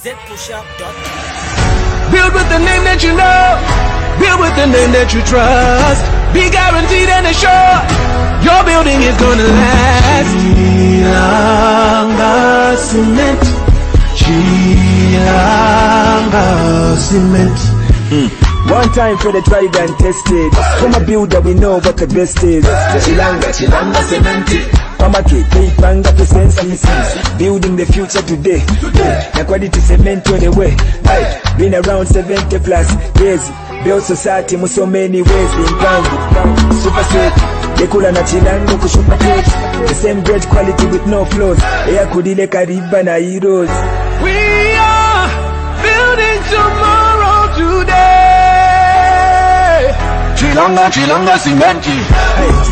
zpushup.com. Build with the name that you know. Build with the name that you trust. Be guaranteed and assured your building is gonna last. Chilanga Cement. Chilanga Cement. One time for the tried and tested. From a builder we know what the best is. Chilanga Cement. Pamake, Panga to senses. Building the future today. Na quality cement on the way. Been around 70 plus years. Build society in so many ways. In super sweet. Dekula na Chilanga kushupa cake. The same great quality with no flaws. Ea kudile kariba na heroes. We are building tomorrow today. Chilanga Cement.